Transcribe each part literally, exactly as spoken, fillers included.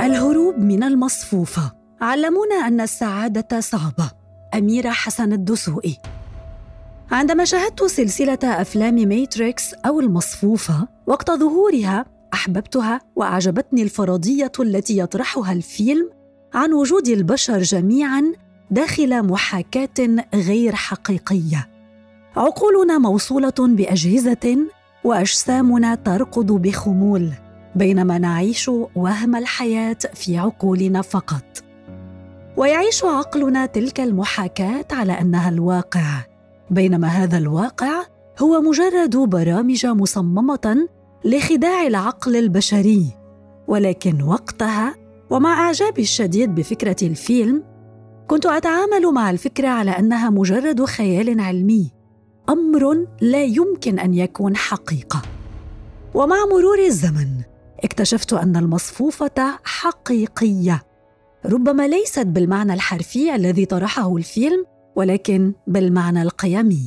الهروب من المصفوفة. علمونا أن السعادة صعبة. أميرة حسن الدسوقي. عندما شاهدت سلسلة أفلام ماتريكس أو المصفوفة وقت ظهورها أحببتها، وأعجبتني الفرضية التي يطرحها الفيلم عن وجود البشر جميعاً داخل محاكاة غير حقيقية. عقولنا موصولة بأجهزة وأجسامنا تركض بخمول، بينما نعيش وهم الحياة في عقولنا فقط. ويعيش عقلنا تلك المحاكاة على أنها الواقع، بينما هذا الواقع هو مجرد برامج مصممة لخداع العقل البشري. ولكن وقتها، ومع إعجابي الشديد بفكرة الفيلم، كنت أتعامل مع الفكرة على أنها مجرد خيال علمي، أمر لا يمكن أن يكون حقيقة. ومع مرور الزمن اكتشفت أن المصفوفة حقيقية، ربما ليست بالمعنى الحرفي الذي طرحه الفيلم، ولكن بالمعنى القيمي.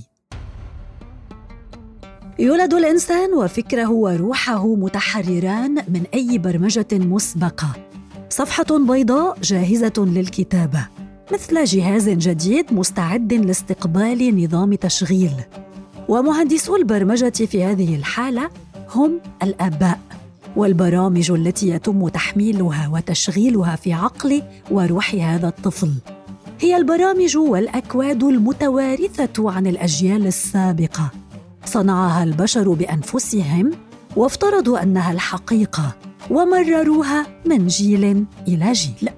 يولد الإنسان وفكره وروحه متحرران من أي برمجة مسبقة، صفحة بيضاء جاهزة للكتابة، مثل جهاز جديد مستعد لاستقبال نظام تشغيل. ومهندسو البرمجة في هذه الحالة هم الآباء، والبرامج التي يتم تحميلها وتشغيلها في عقل وروح هذا الطفل هي البرامج والأكواد المتوارثة عن الأجيال السابقة، صنعها البشر بأنفسهم وافترضوا أنها الحقيقة ومرروها من جيل إلى جيل.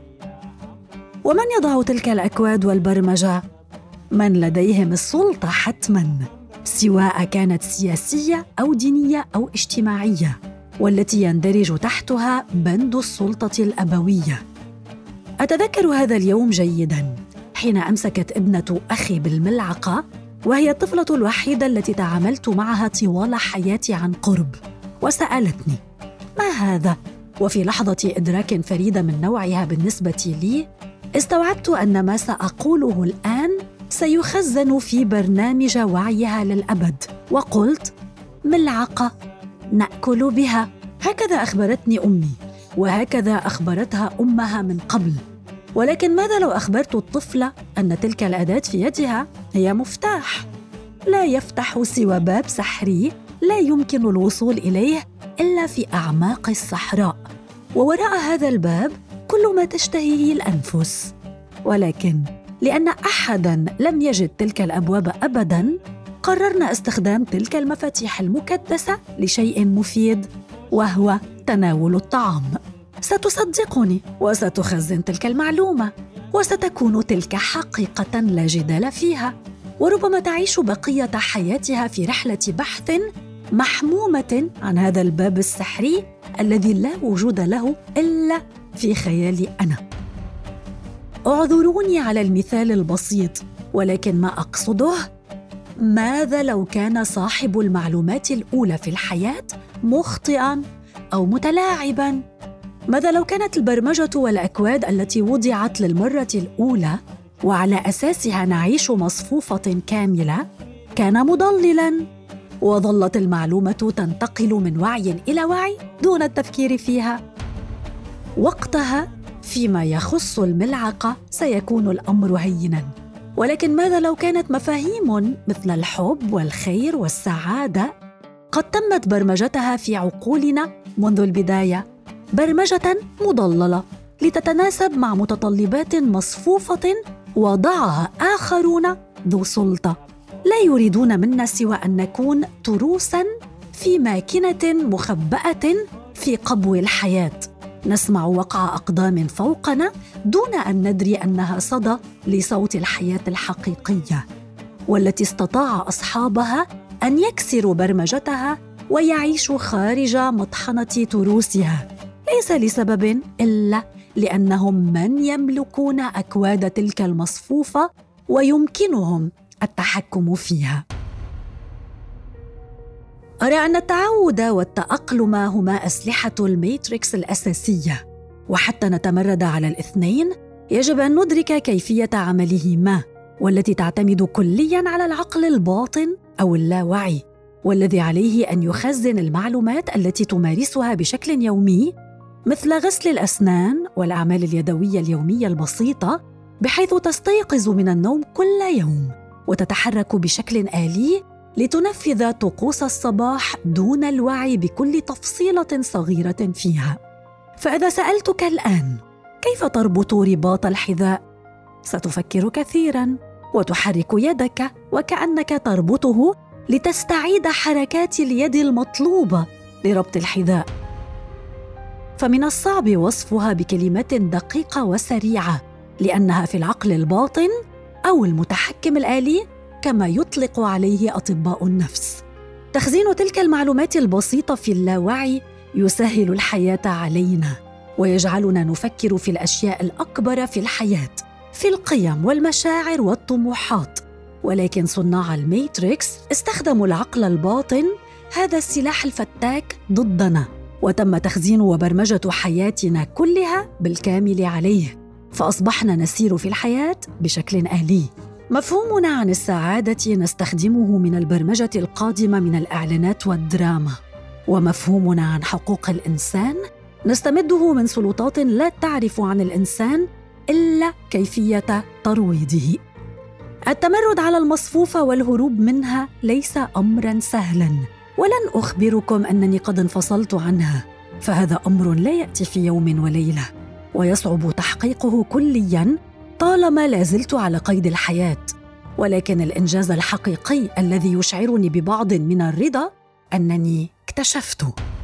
ومن يضع تلك الأكواد والبرمجة؟ من لديهم السلطة حتماً، سواء كانت سياسية أو دينية أو اجتماعية، والتي يندرج تحتها بند السلطة الأبوية. أتذكر هذا اليوم جيداً، حين أمسكت ابنة أخي بالملعقة، وهي الطفلة الوحيدة التي تعاملت معها طوال حياتي عن قرب، وسألتني: ما هذا؟ وفي لحظة إدراك فريدة من نوعها بالنسبة لي، استوعبت أن ما سأقوله الآن سيخزن في برنامج وعيها للأبد، وقلت: ملعقة نأكل بها. هكذا أخبرتني أمي، وهكذا أخبرتها أمها من قبل. ولكن ماذا لو أخبرت الطفلة أن تلك الأداة في يدها هي مفتاح لا يفتح سوى باب سحري لا يمكن الوصول إليه إلا في أعماق الصحراء، ووراء هذا الباب كل ما تشتهيه الأنفس؟ ولكن لأن أحداً لم يجد تلك الأبواب أبداً، قررنا استخدام تلك المفاتيح المكدسة لشيء مفيد، وهو تناول الطعام. ستصدقني وستخزن تلك المعلومة، وستكون تلك حقيقة لا جدال فيها، وربما تعيش بقية حياتها في رحلة بحث محمومة عن هذا الباب السحري الذي لا وجود له إلا في خيالي أنا. اعذروني على المثال البسيط، ولكن ما أقصده: ماذا لو كان صاحب المعلومات الأولى في الحياة مخطئاً أو متلاعباً؟ ماذا لو كانت البرمجة والأكواد التي وضعت للمرة الأولى وعلى أساسها نعيش مصفوفة كاملة كان مضللاً، وظلت المعلومة تنتقل من وعي إلى وعي دون التفكير فيها؟ وقتها فيما يخص الملعقة سيكون الأمر هيناً. ولكن ماذا لو كانت مفاهيم مثل الحب والخير والسعادة قد تمت برمجتها في عقولنا منذ البداية، برمجة مضللة لتتناسب مع متطلبات مصفوفة وضعها آخرون ذو سلطة لا يريدون منا سوى أن نكون تروساً في ماكينة مخبأة في قبو الحياة، نسمع وقع أقدام فوقنا دون أن ندري أنها صدى لصوت الحياة الحقيقية، والتي استطاع أصحابها أن يكسروا برمجتها ويعيشوا خارج مطحنة تروسها، ليس لسبب إلا لأنهم من يملكون أكواد تلك المصفوفة ويمكنهم التحكم فيها. أرى أن التعود والتأقلم هما أسلحة الماتريكس الأساسية، وحتى نتمرد على الاثنين يجب أن ندرك كيفية عملهما، والتي تعتمد كلياً على العقل الباطن أو اللاوعي، والذي عليه أن يخزن المعلومات التي تمارسها بشكل يومي مثل غسل الأسنان والأعمال اليدوية اليومية البسيطة، بحيث تستيقظ من النوم كل يوم وتتحرك بشكل آلي لتنفذ طقوس الصباح دون الوعي بكل تفصيلة صغيرة فيها. فإذا سألتك الآن كيف تربط رباط الحذاء، ستفكر كثيراً وتحرك يدك وكأنك تربطه لتستعيد حركات اليد المطلوبة لربط الحذاء. فمن الصعب وصفها بكلمات دقيقة وسريعة، لأنها في العقل الباطن أو المتحكم الآلي كما يطلق عليه أطباء النفس. تخزين تلك المعلومات البسيطة في اللاوعي يسهل الحياة علينا ويجعلنا نفكر في الأشياء الأكبر في الحياة، في القيم والمشاعر والطموحات. ولكن صناع الميتريكس استخدموا العقل الباطن، هذا السلاح الفتاك، ضدنا، وتم تخزين وبرمجة حياتنا كلها بالكامل عليه، فأصبحنا نسير في الحياة بشكل آلي. مفهومنا عن السعادة نستخدمه من البرمجة القادمة من الإعلانات والدراما، ومفهومنا عن حقوق الإنسان نستمده من سلطات لا تعرف عن الإنسان إلا كيفية ترويضه. التمرد على المصفوفة والهروب منها ليس أمراً سهلاً، ولن أخبركم أنني قد انفصلت عنها، فهذا أمر لا يأتي في يوم وليلة، ويصعب تحقيقه كلياً طالما لازلت على قيد الحياة. ولكن الإنجاز الحقيقي الذي يشعرني ببعض من الرضا أنني اكتشفت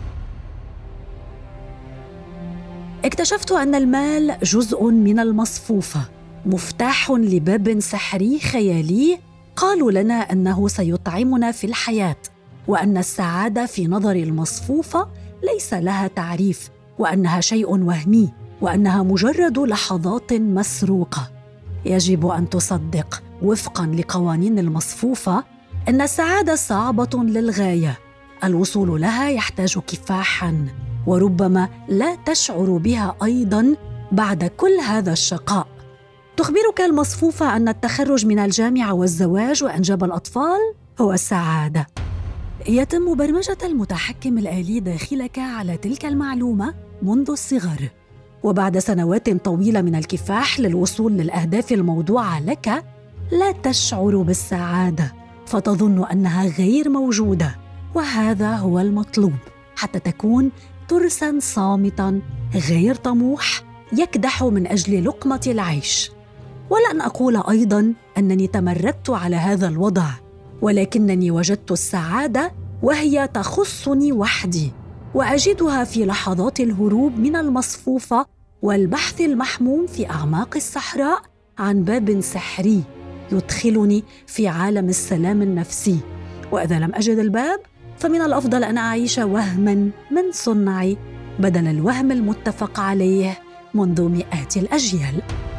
اكتشفت أن المال جزء من المصفوفة، مفتاح لباب سحري خيالي قالوا لنا أنه سيطعمنا في الحياة، وأن السعادة في نظر المصفوفة ليس لها تعريف، وأنها شيء وهمي، وأنها مجرد لحظات مسروقة. يجب أن تصدق وفقاً لقوانين المصفوفة أن السعادة صعبة للغاية، الوصول لها يحتاج كفاحاً، وربما لا تشعر بها أيضاً بعد كل هذا الشقاء. تخبرك المصفوفة أن التخرج من الجامعة والزواج وإنجاب الأطفال هو السعادة. يتم برمجة المتحكم الآلي داخلك على تلك المعلومة منذ الصغر، وبعد سنوات طويلة من الكفاح للوصول للأهداف الموضوعة لك لا تشعر بالسعادة، فتظن أنها غير موجودة، وهذا هو المطلوب حتى تكون ترساً صامتاً غير طموح يكدح من أجل لقمة العيش. ولن أقول أيضاً أنني تمردت على هذا الوضع، ولكنني وجدت السعادة وهي تخصني وحدي، وأجدها في لحظات الهروب من المصفوفة والبحث المحموم في أعماق الصحراء عن باب سحري يدخلني في عالم السلام النفسي. وإذا لم أجد الباب فمن الأفضل أن أعيش وهماً من صنعي بدل الوهم المتفق عليه منذ مئات الأجيال.